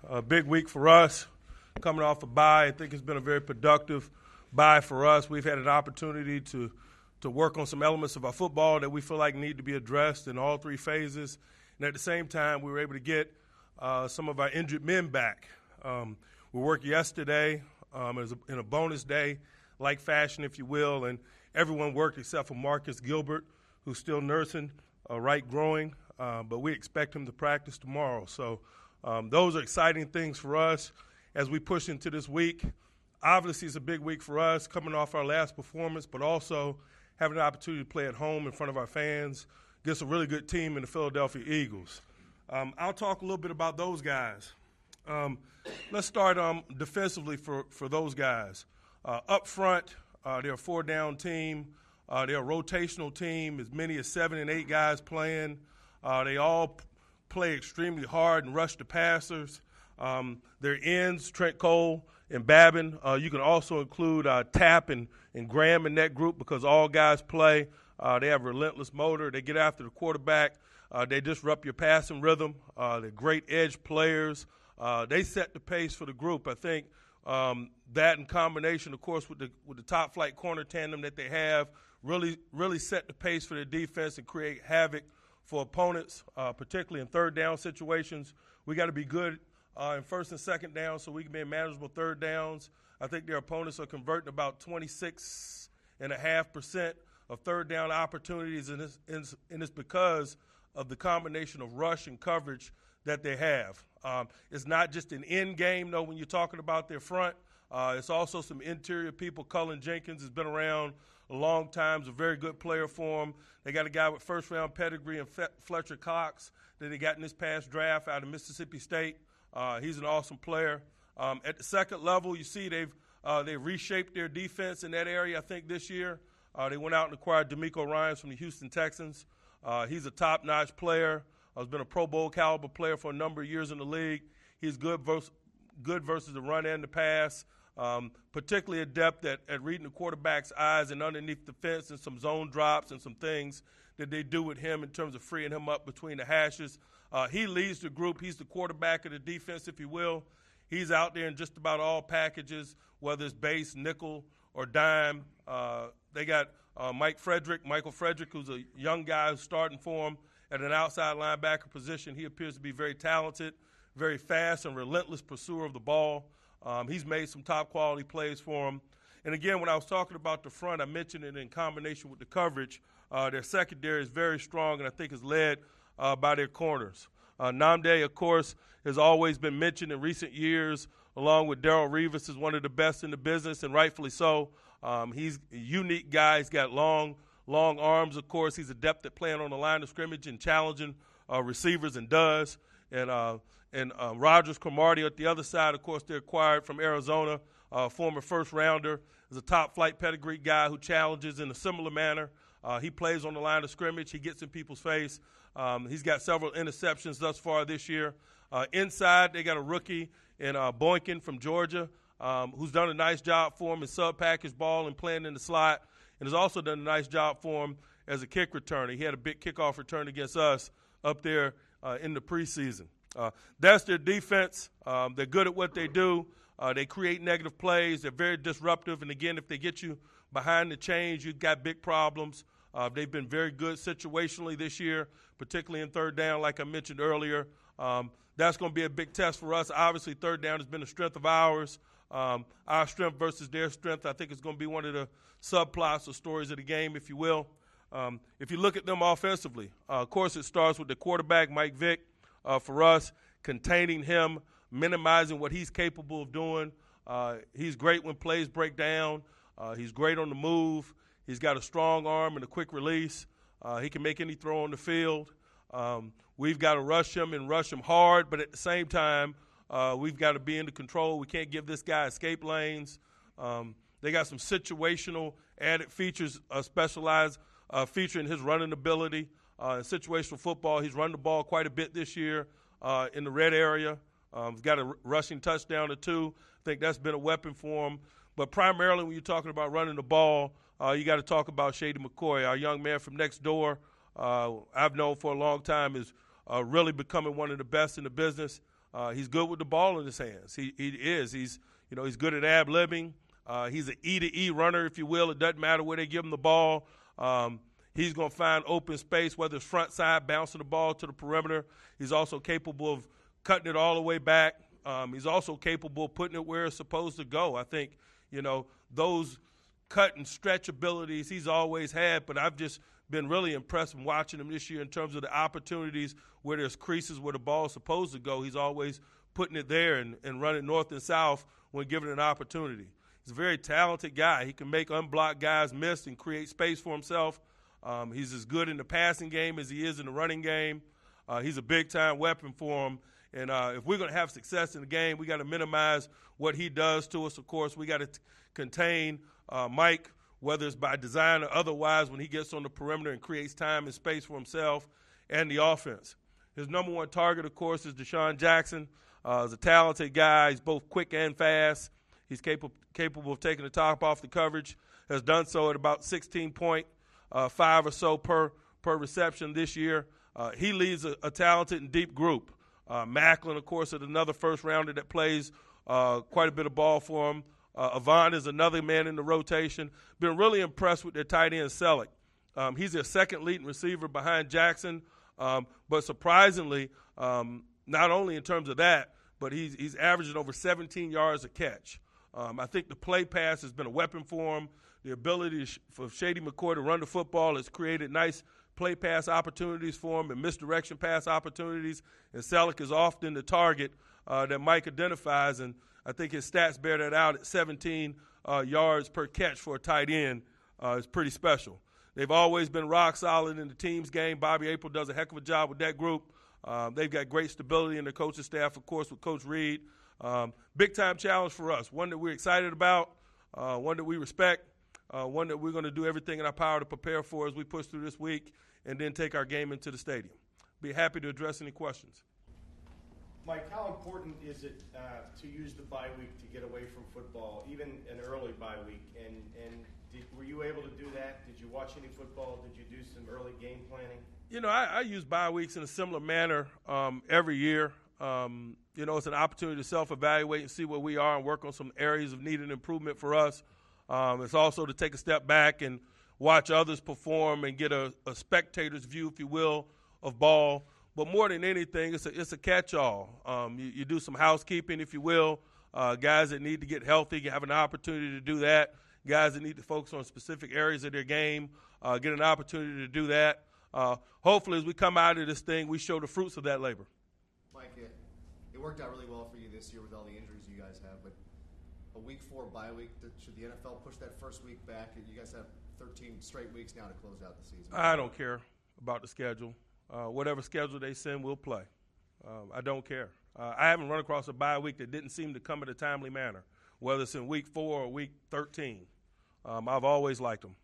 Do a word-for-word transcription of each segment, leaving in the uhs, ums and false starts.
A big week for us, coming off a bye. I think it's been a very productive bye for us. We've had an opportunity to to work on some elements of our football that we feel like need to be addressed in all three phases. And at the same time, we were able to get uh, some of our injured men back. Um, we worked yesterday um, as a, in a bonus day, like fashion, if you will, and everyone worked except for Marcus Gilbert, who's still nursing, uh, right growing, uh, but we expect him to practice tomorrow. So um, those are exciting things for us as we push into this week. Obviously, it's a big week for us, coming off our last performance, but also having an opportunity to play at home in front of our fans against a really good team in the Philadelphia Eagles. Um, I'll talk a little bit about those guys. Um, let's start um, defensively for, for those guys. Uh, up front, uh, they're a four-down team. Uh, they're a rotational team, as many as seven and eight guys playing. Uh, they all p- play extremely hard and rush the passers. Um, their ends, Trent Cole and Babin. Uh, you can also include uh, Tapp and, and Graham in that group because all guys play. Uh, they have a relentless motor. They get after the quarterback. Uh, they disrupt your passing rhythm. Uh, they're great edge players. Uh, they set the pace for the group. I think um, that in combination, of course, with the with the top flight corner tandem that they have, really really set the pace for their defense and create havoc for opponents, uh, particularly in third down situations. We got to be good Uh, in first and second down, so we can be in manageable third downs. I think their opponents are converting about twenty-six point five percent of third down opportunities, and it's, and it's because of the combination of rush and coverage that they have. Um, it's not just an end game, though, when you're talking about their front. Uh, it's also some interior people. Cullen Jenkins has been around a long time. He's a very good player for them. They got a guy with first-round pedigree and Fletcher Cox that they got in this past draft out of Mississippi State. Uh, he's an awesome player. Um, at the second level, you see they've uh, they've reshaped their defense in that area, I think, this year. Uh, they went out and acquired D'Amico Ryans from the Houston Texans. Uh, he's a top-notch player. Uh, he's been a Pro Bowl caliber player for a number of years in the league. He's good versus, good versus the run and the pass, um, particularly adept at, at reading the quarterback's eyes and underneath the fence and some zone drops and some things that they do with him in terms of freeing him up between the hashes. Uh, he leads the group. He's the quarterback of the defense, if you will. He's out there in just about all packages, whether it's base, nickel, or dime. Uh, they got uh, Mike Frederick, Michael Frederick, who's a young guy who's starting for him at an outside linebacker position. He appears to be very talented, very fast, and relentless pursuer of the ball. Um, he's made some top-quality plays for him. And, again, when I was talking about the front, I mentioned it in combination with the coverage. Uh, their secondary is very strong and I think is led Uh, by their corners. Uh, Nnamdi, of course, has always been mentioned in recent years, along with Darrelle Revis, as one of the best in the business, and rightfully so. Um, he's a unique guy. He's got long, long arms, of course. He's adept at playing on the line of scrimmage and challenging uh, receivers and does. And uh, and uh, Rogers Cromartie at the other side, of course, they're acquired from Arizona, uh, former first-rounder, is a top-flight pedigree guy who challenges in a similar manner. Uh, he plays on the line of scrimmage. He gets in people's face. Um, he's got several interceptions thus far this year. Uh, inside, they got a rookie in uh, Boykin from Georgia um, who's done a nice job for him in sub-package ball and playing in the slot, and has also done a nice job for him as a kick returner. He had a big kickoff return against us up there uh, in the preseason. Uh, that's their defense. Um, they're good at what they do. Uh, they create negative plays. They're very disruptive, and, again, if they get you behind the chains, you've got big problems. Uh, they've been very good situationally this year, particularly in third down, like I mentioned earlier. Um, that's going to be a big test for us. Obviously, third down has been a strength of ours. Um, our strength versus their strength, I think, is going to be one of the subplots or stories of the game, if you will. Um, if you look at them offensively, uh, of course, it starts with the quarterback, Mike Vick, uh, for us, containing him, minimizing what he's capable of doing. Uh, he's great when plays break down. Uh, he's great on the move. He's got a strong arm and a quick release. Uh, he can make any throw on the field. Um, we've got to rush him and rush him hard, but at the same time, uh, we've got to be into control. We can't give this guy escape lanes. Um, they got some situational added features, uh, specialized uh, feature in his running ability. Uh, in situational football, he's run the ball quite a bit this year uh, in the red area. Um, he's got a r- rushing touchdown or two. I think that's been a weapon for him. But primarily when you're talking about running the ball, uh, you got to talk about Shady McCoy, our young man from next door. Uh, I've known for a long time is uh, really becoming one of the best in the business. Uh, he's good with the ball in his hands. He he is. He's you know he's good at ad-libbing. Uh, he's an E to E runner, if you will. It doesn't matter where they give him the ball. Um, he's going to find open space, whether it's front side, bouncing the ball to the perimeter. He's also capable of cutting it all the way back. Um, he's also capable of putting it where it's supposed to go. I think, you know, those cut and stretch abilities he's always had, but I've just been really impressed from watching him this year in terms of the opportunities where there's creases where the ball's supposed to go. He's always putting it there and, and running north and south when given an opportunity. He's a very talented guy. He can make unblocked guys miss and create space for himself. Um, he's as good in the passing game as he is in the running game. Uh, he's a big-time weapon for him. And uh, if we're going to have success in the game, we got to minimize what he does to us. Of course, we got to contain uh, Mike, whether it's by design or otherwise, when he gets on the perimeter and creates time and space for himself and the offense. His number one target, of course, is Deshaun Jackson. Uh, he's a talented guy. He's both quick and fast. He's capable capable of taking the top off the coverage. Has done so at about sixteen point five or so per per reception this year. Uh, he leads a, a talented and deep group. Uh, Macklin, of course, is another first rounder that plays uh, quite a bit of ball for him. Uh, Avant is another man in the rotation. Been really impressed with their tight end, Selleck. Um, he's their second leading receiver behind Jackson, um, but surprisingly, um, not only in terms of that, but he's he's averaging over seventeen yards a catch. Um, I think the play pass has been a weapon for him. The ability sh- for Shady McCoy to run the football has created nice play pass opportunities for him and misdirection pass opportunities. And Selleck is often the target uh, that Mike identifies, and I think his stats bear that out at seventeen uh, yards per catch for a tight end. Uh, is pretty special. They've always been rock solid in the team's game. Bobby April does a heck of a job with that group. Um, they've got great stability in their coaching staff, of course, with Coach Reed. Um, big-time challenge for us, one that we're excited about, uh, one that we respect, uh, one that we're going to do everything in our power to prepare for as we push through this week and then take our game into the stadium. Be happy to address any questions. Mike, how important is it uh, to use the bye week to get away from football, even an early bye week? And, and did, were you able to do that? Did you watch any football? Did you do some early game planning? You know, I, I use bye weeks in a similar manner um, every year. Um, you know, it's an opportunity to self-evaluate and see where we are and work on some areas of needed improvement for us. Um, it's also to take a step back and watch others perform and get a, a spectator's view, if you will, of ball. But more than anything, it's a, it's a catch-all. Um, you, you do some housekeeping, if you will. Uh, guys that need to get healthy have an opportunity to do that. Guys that need to focus on specific areas of their game uh, get an opportunity to do that. Uh, hopefully, as we come out of this thing, we show the fruits of that labor. Mike, it, it worked out really well for you this year with all the injuries you guys have, but a week four bye week, should the N F L push that first week back? You guys have thirteen straight weeks now to close out the season. I don't care about the schedule. Uh, whatever schedule they send, we'll play. Uh, I don't care. Uh, I haven't run across a bye week that didn't seem to come in a timely manner, whether it's in week four or week thirteen. Um, I've always liked them.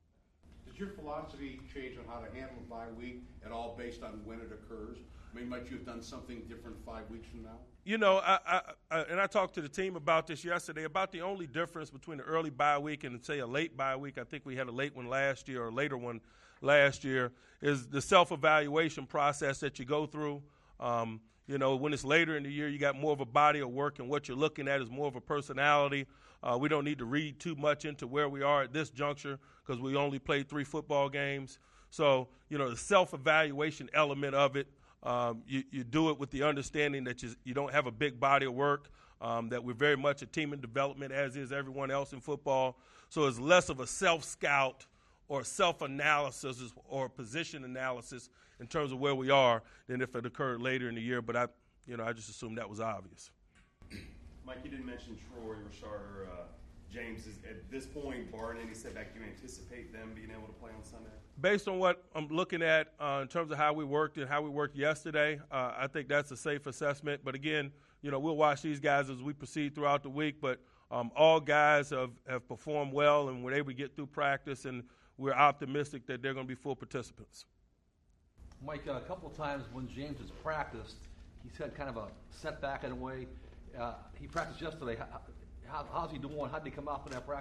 Does your philosophy change on how to handle a bye week at all based on when it occurs? I mean, might you have done something different five weeks from now? You know, I, I, I, and I talked to the team about this yesterday, about the only difference between an early bye week and, say, a late bye week. I think we had a late one last year or a later one last year, is the self-evaluation process that you go through. Um, you know, when it's later in the year, you got more of a body of work, and what you're looking at is more of a personality. Uh, we don't need to read too much into where we are at this juncture because we only played three football games. So, you know, the self-evaluation element of it, um, you, you do it with the understanding that you, you don't have a big body of work, um, that we're very much a team in development, as is everyone else in football. So it's less of a self-scout or self-analysis or position analysis in terms of where we are than if it occurred later in the year. But I, you know, I just assumed that was obvious. Mike, you didn't mention Troy, Rashard, or uh, James. Is, at this point, barring any setback, do you anticipate them being able to play on Sunday? Based on what I'm looking at uh, in terms of how we worked and how we worked yesterday, uh, I think that's a safe assessment. But again, you know, we'll watch these guys as we proceed throughout the week. But um, all guys have, have performed well and were able to get through practice, and we're optimistic that they're going to be full participants. Mike, uh, a couple of times when James has practiced, he's had kind of a setback in a way. Uh, he practiced yesterday. How, how, how's he doing? How did he come out for that practice?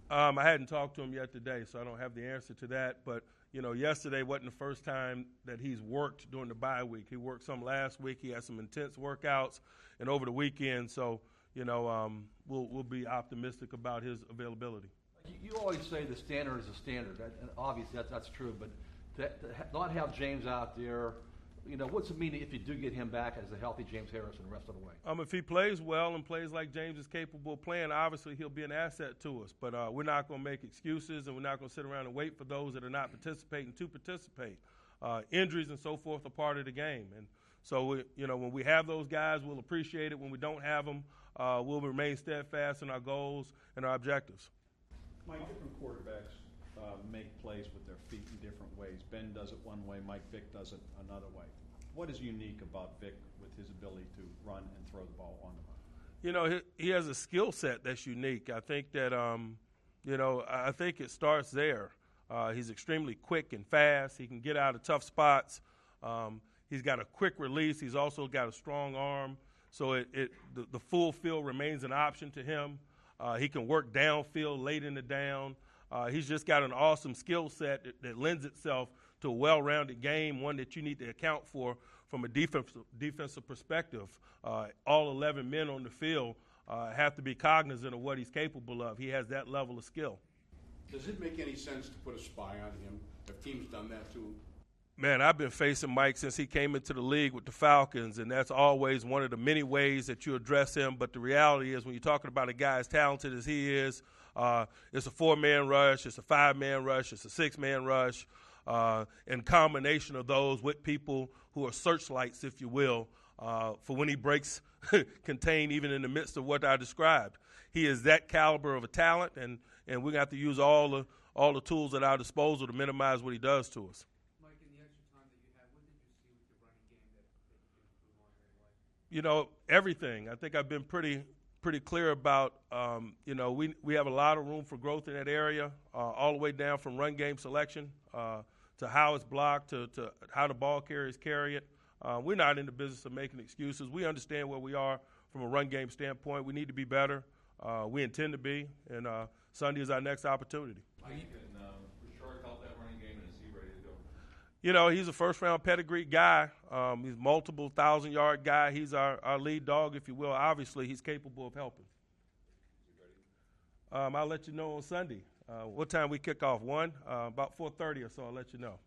Um, I hadn't talked to him yet today, so I don't have the answer to that. But, you know, yesterday wasn't the first time that he's worked during the bye week. He worked some last week. He had some intense workouts and over the weekend. So, you know, um, we'll, we'll be optimistic about his availability. You, you always say the standard is a standard, that, and obviously that's, that's true. But to, to ha- not have James out there, you know, what's it mean if you do get him back as a healthy James Harrison the rest of the way? Um, if he plays well and plays like James is capable of playing, obviously he'll be an asset to us. But uh, we're not going to make excuses, and we're not going to sit around and wait for those that are not participating to participate. Uh, injuries and so forth are part of the game. And so, we, you know, when we have those guys, we'll appreciate it. When we don't have them, uh, we'll remain steadfast in our goals and our objectives. Mike, different quarterbacks uh, make plays with their feet in different ways. Ben does it one way, Mike Vick does it another way. What is unique about Vick with his ability to run and throw the ball on the run? You know, he, he has a skill set that's unique. I think that, um, you know, I think it starts there. Uh, he's extremely quick and fast. He can get out of tough spots. Um, he's got a quick release. He's also got a strong arm. So it, it the, the full field remains an option to him. Uh, he can work downfield late in the down. Uh, he's just got an awesome skill set that, that lends itself to a well-rounded game, one that you need to account for from a defensive, defensive perspective. Uh, all eleven men on the field uh, have to be cognizant of what he's capable of. He has that level of skill. Does it make any sense to put a spy on him? Have teams done that to him? Man, I've been facing Mike since he came into the league with the Falcons, and that's always one of the many ways that you address him. But the reality is when you're talking about a guy as talented as he is, uh, it's a four-man rush, it's a five-man rush, it's a six-man rush. Uh, and combination of those with people who are searchlights, if you will, uh, for when he breaks contained even in the midst of what I described. He is that caliber of a talent, and, and we're going to have to use all the all the tools at our disposal to minimize what he does to us. Mike, in the extra time that you had, what did you see with the running game that, that you could improve on in any way? You know, everything. I think I've been pretty pretty clear about, um, you know, we, we have a lot of room for growth in that area, uh, all the way down from run game selection, uh, to how it's blocked, to, to how the ball carriers carry it. Uh, we're not in the business of making excuses. We understand where we are from a run game standpoint. We need to be better. Uh, we intend to be, and uh, Sunday is our next opportunity. Mike, can um, Richard help that running game, and is he ready to go? You know, he's a first-round pedigree guy. Um, he's a multiple thousand-yard guy. He's our, our lead dog, if you will. Obviously, he's capable of helping. Is he ready? Um, I'll let you know on Sunday. Uh, what time we kick off? One? Uh, about four thirty or so, I'll let you know.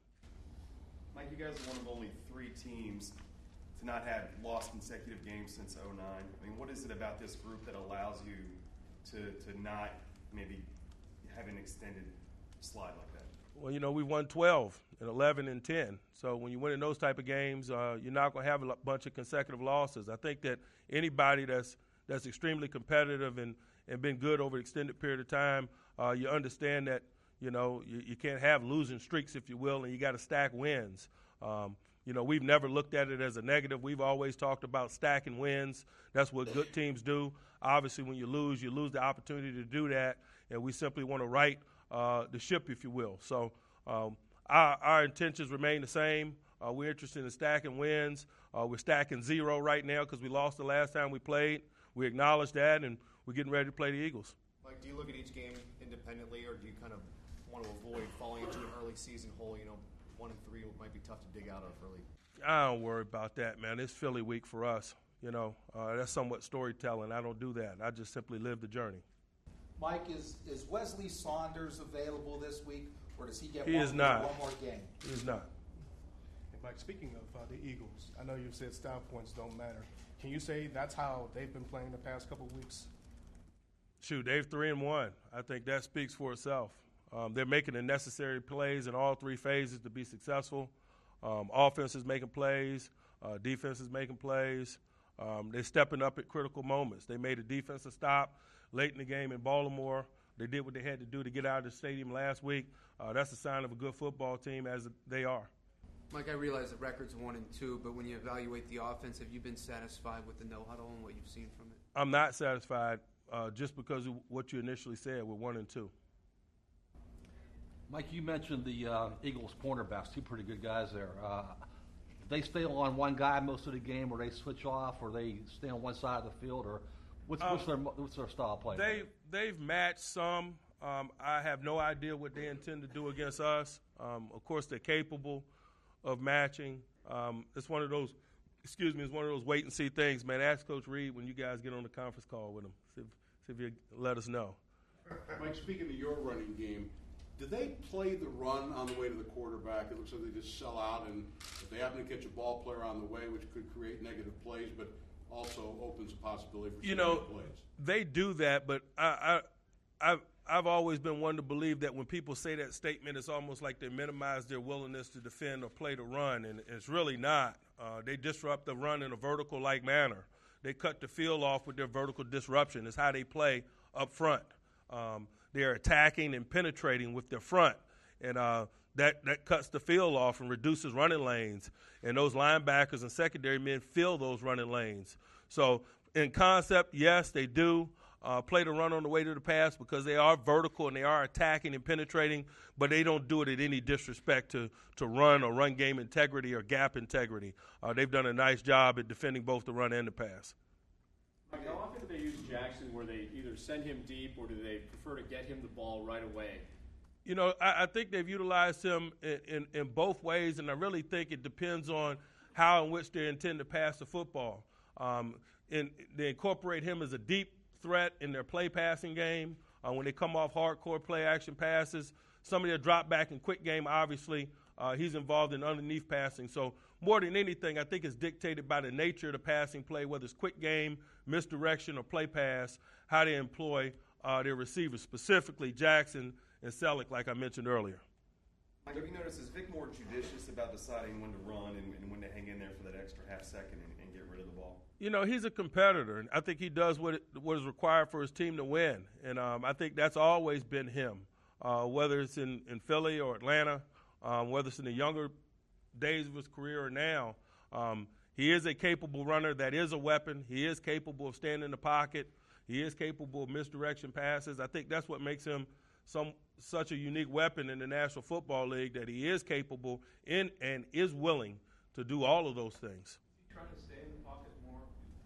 Mike, you guys are one of only three teams to not have lost consecutive games since oh nine. I mean, what is it about this group that allows you to, to not maybe have an extended slide like that? Well, you know, we won twelve and eleven and ten. So when you win in those type of games, uh, you're not going to have a bunch of consecutive losses. I think that anybody that's that's extremely competitive and, and been good over an extended period of time, uh, you understand that, you know, you, you can't have losing streaks, if you will, and you got to stack wins. Um, you know, we've never looked at it as a negative. We've always talked about stacking wins. That's what good teams do. Obviously, when you lose, you lose the opportunity to do that, and we simply want to right uh, the ship, if you will. So um, our, our intentions remain the same. Uh, we're interested in stacking wins. Uh, we're stacking zero right now because we lost the last time we played. We acknowledge that, and we're getting ready to play the Eagles. Mike, do you look at each game independently, or do you kind of want to avoid falling into an early season hole? You know, one and three might be tough to dig out of early. I don't worry about that, man. It's Philly week for us. You know, uh, that's somewhat storytelling. I don't do that. I just simply live the journey. Mike, is, is Wesley Saunders available this week, or does he get He one, is not. one more game? He is not. Hey, Mike, speaking of uh, the Eagles, I know you said style points don't matter. Can you say that's how they've been playing the past couple of weeks? Shoot, they've three and one. I think that speaks for itself. Um, they're making the necessary plays in all three phases to be successful. Um, offense is making plays. Uh, defense is making plays. Um, they're stepping up at critical moments. They made a defensive stop late in the game in Baltimore. They did what they had to do to get out of the stadium last week. Uh, that's a sign of a good football team, as they are. Mike, I realize the record's one and two, but when you evaluate the offense, have you been satisfied with the no huddle and what you've seen from it? I'm not satisfied uh, just because of what you initially said. We're one and two. Mike, you mentioned the uh, Eagles cornerbacks, two pretty good guys there. Uh, they stay on one guy most of the game, or they switch off, or they stay on one side of the field, or what's, Um, what's their what's their style of play? They they've matched some. Um, I have no idea what they intend to do against us. Um, of course, they're capable of matching. Um, it's one of those, excuse me, it's one of those wait and see things, man. Ask Coach Reed when you guys get on the conference call with him. See if, see if you let us know. Mike, speaking of your running game, do they play the run on the way to the quarterback? It looks like they just sell out, and if they happen to catch a ball player on the way, which could create negative plays, but also opens a possibility for you some know, good plays. They do that, but I, I, I've, I've always been one to believe that when people say that statement, it's almost like they minimize their willingness to defend or play the run, and it's really not. Uh, they disrupt the run in a vertical-like manner. They cut the field off with their vertical disruption. It's how they play up front. Um, they're attacking and penetrating with their front, and uh, that, that cuts the field off and reduces running lanes. And those linebackers and secondary men fill those running lanes. So in concept, yes, they do uh, play the run on the way to the pass because they are vertical and they are attacking and penetrating, but they don't do it at any disrespect to, to run or run game integrity or gap integrity. Uh, they've done a nice job at defending both the run and the pass. Mike, how often do they use Jackson where they either send him deep or do they prefer to get him the ball right away? You know, I, I think they've utilized him in, in, in both ways, and I really think it depends on how in which they intend to pass the football. Um, and they incorporate him as a deep threat in their play passing game. Uh, when they come off hardcore play action passes, some of their drop back and quick game, obviously, uh, he's involved in underneath passing. So more than anything, I think it's dictated by the nature of the passing play, whether it's quick game, misdirection, or play pass, how they employ uh, their receivers, specifically Jackson and Selleck, like I mentioned earlier. Mike, have you noticed, is Vic more judicious about deciding when to run and, and when to hang in there for that extra half second and, and get rid of the ball? You know, he's a competitor, and I think he does what, it, what is required for his team to win. And um, I think that's always been him, uh, whether it's in, in Philly or Atlanta, um, whether it's in the younger days of his career or now. Um, he is a capable runner. That is a weapon. He is capable of staying in the pocket. He is capable of misdirection passes. I think that's what makes him some such a unique weapon in the National Football League, that he is capable in and is willing to do all of those things. Is he trying to stay in the pocket more?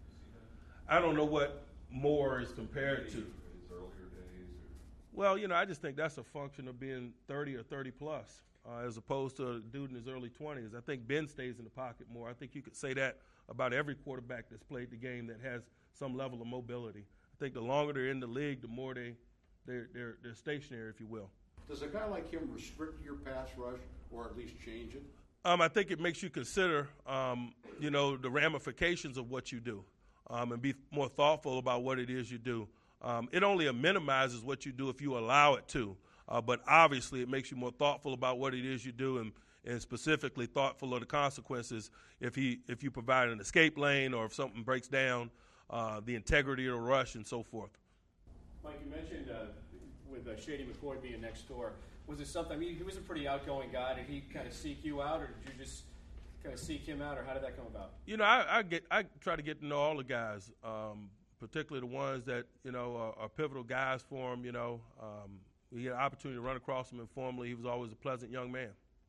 I don't know what more is compared to. His earlier days? Or? Well, you know, I just think that's a function of being thirty or thirty plus, uh, as opposed to a dude in his early twenties. I think Ben stays in the pocket more. I think you could say that about every quarterback that's played the game that has some level of mobility. I think the longer they're in the league, the more they They're, they're, they're stationary, if you will. Does a guy like him restrict your pass rush or at least change it? Um, I think it makes you consider, um, you know, the ramifications of what you do, um, and be more thoughtful about what it is you do. Um, it only minimizes what you do if you allow it to, uh, but obviously it makes you more thoughtful about what it is you do, and, and specifically thoughtful of the consequences if he if you provide an escape lane or if something breaks down, uh, the integrity of the rush and so forth. Mike, you mentioned uh, with uh, Shady McCoy being next door, was it something, I mean, he was a pretty outgoing guy. Did he kind of seek you out, or did you just kind of seek him out, or how did that come about? You know, I, I get I try to get to know all the guys, um, particularly the ones that, you know, are, are pivotal guys for him, you know. Um, we had an opportunity to run across him informally. He was always a pleasant young man.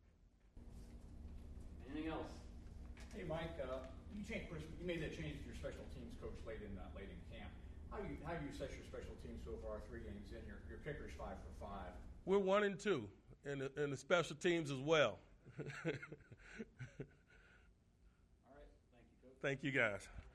Anything else? Hey, Mike, uh, you, changed, you made that change to your special teams coach late in uh, late in camp. How do you how do you assess your special teams so far? Three games in, your your kicker's five for five. We're one and two, in the, in the special teams as well. All right, thank you, Coach. Thank you, guys.